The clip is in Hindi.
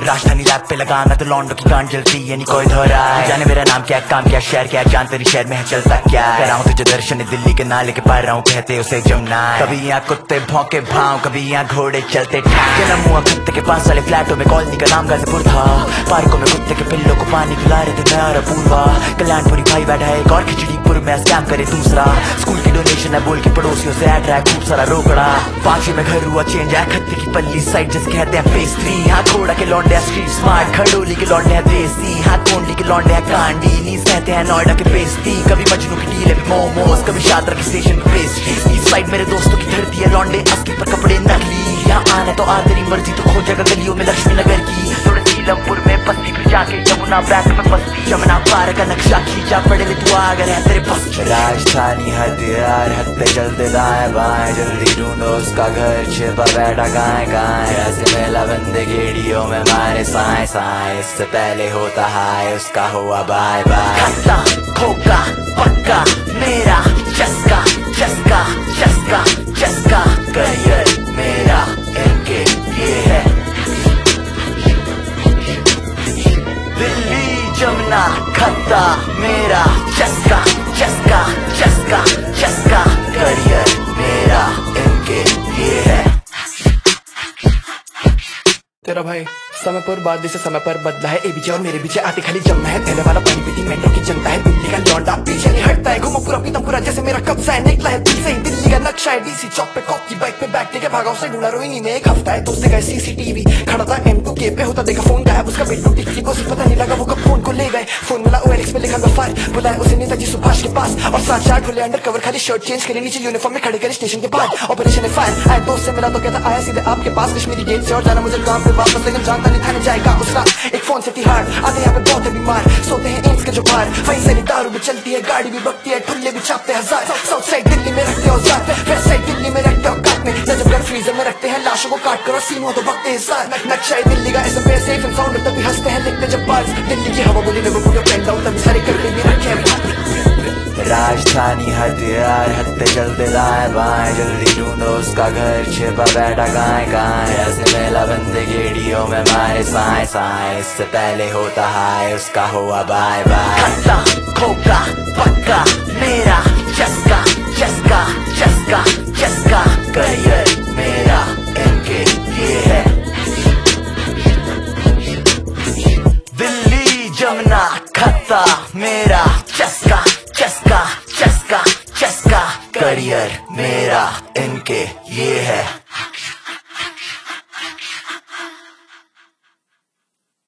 राजधानी लैब पे लगाना तो लॉन्डो की गांड जलती है, नहीं कोई धोरा है। जाने मेरा नाम क्या, काम क्या, शहर क्या, जान तेरी शहर में है चलता क्या है। कर रहा हूँ तुझे दर्शन दिल्ली के नाले के पार रहा हूँ, कहते उसे जमुना है। कभी यहाँ कुत्ते भौंके भाव, कभी यहाँ घोड़े चलते जन्म हुआ कुत्ते के पास वाले फ्लैटों में, कॉलोनी का नाम गाजीपुर था। पार्कों में कुत्ते के पिल्लों को पानी पिला रहे थे मैं और अपूर्वा। कल्याणपुरी भाई बैठा है एक और खिचड़ीपुर में स्कैम करे दूसरा। स्कूल की डोनेशन है बोल के पड़ोसियों से ऐड रहा है खूब सारा रोकड़ा। पांचवी में घर हुआ चेंज है, खत्ते की पल्ली साइड जिस कहते हैं फेस 3। यहाँ घोड़ा के लौंडे स्ट्रीट स्मार्ट, खड़ोली के लौंडे हैं देसी, यहाँ कोंडली के लौंडे हैं कांडी, नीस कहते हैं नोएडा के बेस्ती। कभी मजनू की डील है मोमोज, कभी शादरा के स्टेशन पे पेस्ट्री। इस साइड मेरे दोस्तों की धरती है, लौंडे असली पर कपड़े नकली। यहाँ आना तो आ तेरी मर्जी, तो खोजेगा गलियों में लक्ष्मी नगर की। थोड़े नीलमपुर में बस्ती, फिर जाके यमुना बैंक में बस्ती। यमुना पार का नक्शा खींचा पड़े ले तू अगर है तेरे बस। राजधानी हथियार हद पे चलते दाएं बाएं, जल्दी ढूंढो उसका घर छिपा बैठा गाय गाय। ऐसे मेला बंदे गेड़ियों में मारे साए साए, इससे पहले होता हाय उसका हुआ बाय बाय। खस्ता खोका पक्का मेरा चस्का चस्का चस्का चस्का, करियर मेरा इनके ये है। दिल्ली जमुना खत्ता मेरा चस्का चस्का चस्का चस्का, करियर मेरा इनके ये है। तेरा भाई समय पर बाद जैसे समय पर बदला है, एबीजे और मेरे पीछे आते खाली जमना है। तेरे वाला पानी पीती मेट्रो की जनता है, दिल्ली का लौंडा पीछे नहीं हटता है। घूमो पूरा पीता पूरा जैसे मेरा कब्जा है, निकला है दिल से ही दिल्ली का नक्शा है। डीसी चौक पे कॉप की बाइक पे बैठने के भागा उसे ढूंढा रोहिणी ने एक हफ्ता है। दोस्त गए सीसीटीवी खड़ा था M2K पे, होता देखा फोन गायब उसका बिट्टू टिक्की को पता नहीं लगा वो कब फोन को ले गए। फोन मिला OLX पे लिखा गफार, बुलाया उसे नेताजी सुभाष के पास और 7-4 ढोले अंडर कवर खाली शर्ट चेंज करे, नीचे यूनिफॉर्म में खड़े करे स्टेशन के पास। ऑपरेशन है फायर आया, दोस्त से मिला तो कहता आया सीधे आपके पास कश्मीरी गेट से और जाना मुझे काम पे वापस, लेकिन जानता नहीं थाने जाएगा उसका। एक फोन से तिहाड़ आते यहाँ पे बहुत है बीमार, सोते हैं एम्स के जो बाहर। वहीं से दारू भी चलती है, गाड़ी भी बकती है, ठुल्ले भी छापते हजार। साउथ साइड दिल्ली में रखते हो जाते, वेस्ट साइड दिल्ली में रखते हो काट में। नजफगढ़ फ्रीजर में रखते हैं लाशों को काट कर, सीनों तो बकते हैं सार। नक्शा है दिल्ली का ऐसा पे सेफ एंड साउंड, तभी हंसते हैं लिखते जब बार्स। दिल्ली की हवा बोली में वो पूरे पेंट आउट, तभी सारे करते भी रखे हैं। राजधानी हथियार हद पे चलते दाएं बाएं, जल्दी ढूंढो उसका घर छिपा बैठा गाय गाय। ऐसे मेला बंदे गेड़ियों में मारे साए साए, इससे पहले होता हाय उसका हुआ बाय बाय। खस्ता खोका पक्का मेरा चस्का चस्का चस्का चस्का, करियर मेरा इनके ये है। दिल्ली जमुना खत्ता मेरा चस्का चस्का चस्का चस्का, करियर मेरा इनके ये है।